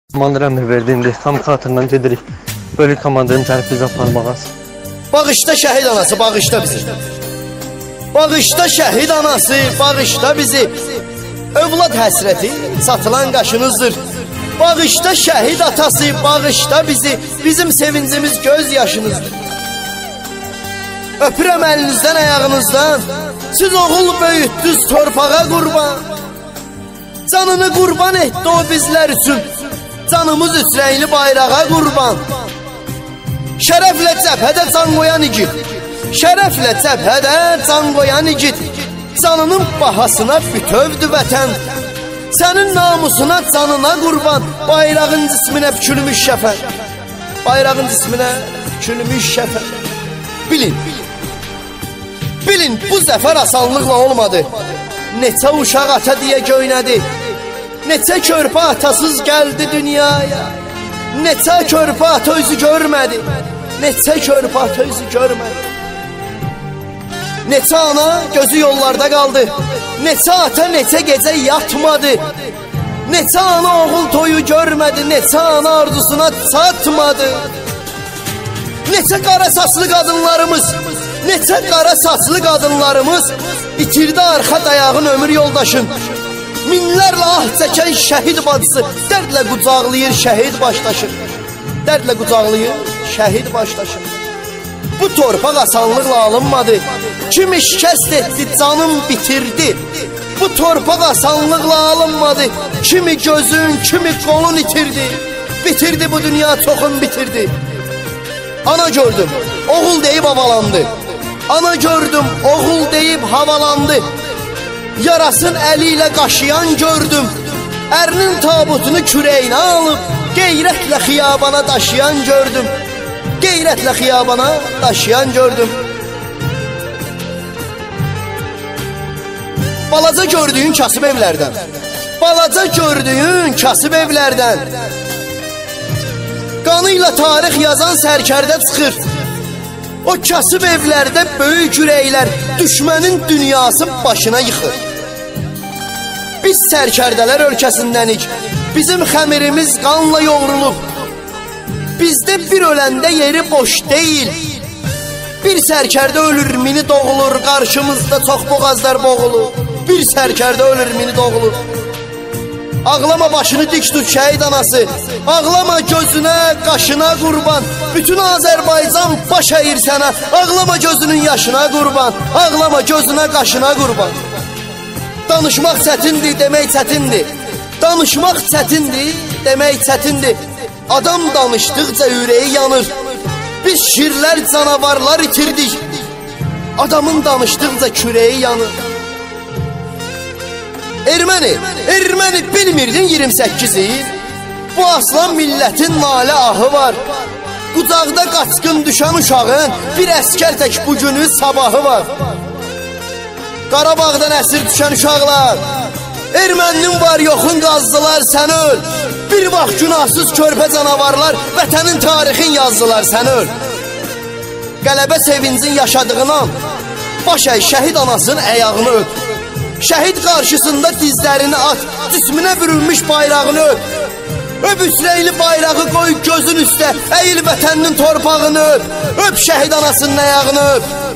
Komandır əmr verdiğinde tam xatırından gedirik. Bölük komandanın tərif bizə aparmağaz. Bağışla şəhid anası, bağışla bizi. Bağışla şəhid anası, bağışla bizi. Övlad həsrəti satılan qaşınızdır. Bağışla şəhid atası, bağışla bizi. Bizim sevincimiz göz yaşınızdır. Öpürəm əlinizdən, ayağınızdan. Siz oğul böyütdünüz torpağa qurban. Canını qurban etdi o bizlər üçün. Canımız üsrəyli bayrağa qurban. Şərəflə cəbhədə can qoyan igid. Şərəflə cəbhədə can qoyan igid. Canının bahasına bütövdü vətən. Sənin namusuna, canına qurban. Bayrağın cisminə bükülmüş şəfən. Bayrağın cisminə bükülmüş şəfən. Bilin, bu zəfər asanlıqla olmadı. Neçə uşaq ata deyə göynədi. Neçə körpə atasız gəldi dünyaya. Neçə körpə ata özü görmədi. Neçə körpə ata özü görmədi. Neçə ana gözü yollarda qaldı. Neçə ata neçə gecə yatmadı. Neçə ana oğul toyu görmədi. Neçə ana arzusuna çatmadı. Neçə qara saçlı qadınlarımız, neçə qara saçlı qadınlarımız itirdi arxa dayağın ömür yoldaşın. Minlərlə ah çəkən şəhid bacısı dərdlə qucaqlayır şəhid başdaşın. Dərdlə qucaqlayır şəhid başdaşın. Bu torpaq asanlıqla alınmadı. Kimi şikəst etdi, canım bitirdi. Bu torpaq asanlıqla alınmadı. Kimi gözün, kimi qolun itirdi. Bitirdi bu dünya, çoxun bitirdi. Ana gördüm, oğul deyib havalandı. Ana gördüm, oğul deyib havalandı. Yarasın əli ilə qaşıyan gördüm. Ərinin tabutunu kürəyinə alıb qeyrətlə xiyabana daşıyan gördüm. Qeyrətlə xiyabana daşıyan gördüm. Balaca gördüyün kasıb evlərdən. Balaca gördüyün kasıb evlərdən. Qanıyla tarix yazan sərkərdə çıxır. O kasıb evlərdə böyük ürəklər düşmənin dünyası başına yıxır. Biz sərkərdələr ölkəsindənik. Bizim xəmirimiz qanla yoğrulub. Bizdə bir öləndə yeri boş deyil. Bir sərkərdə ölür, mini doğulur. Qarşımızda çox boğazlar boğulur. Bir sərkərdə ölür, mini doğulur. Ağlama başını dik tut şəhid anası. Ağlama gözünə, qaşına qurban. Bütün Azərbaycan baş əyir sənə. Ağlama gözünün yaşına qurban. Ağlama gözünə, qaşına qurban. Danışmaq çətindir, demək çətindir. Danışmaq çətindir, demək çətindir. Adam danışdıqca ürəyi yanır. Biz şirlər, canavarlar itirdik. Adamın danışdıqca kürəyi yanır. Erməni bilmirdin 28-i? Bu aslan millətin nalə ahı var. Qucaqda qaçqın düşən uşağın bir əskər tək bugünü sabahı var. Qarabağdan əsir düşən uşaqlar, erməninin var yoxun qazdılar, sən öl. Bir vaxt günahsız körpə canavarlar vətənin tarixin yazdılar, sən öl. Qələbə sevincin yaşadığından baş əy şəhid anasının əyağını öp. Şəhid qarşısında dizlərini at, cisminə bürünmüş bayrağını öp. Öp üsrəyli bayrağı qoy gözün üstə, əyil vətəninin torpağını öp. Öp şəhid anasının əyağını öp.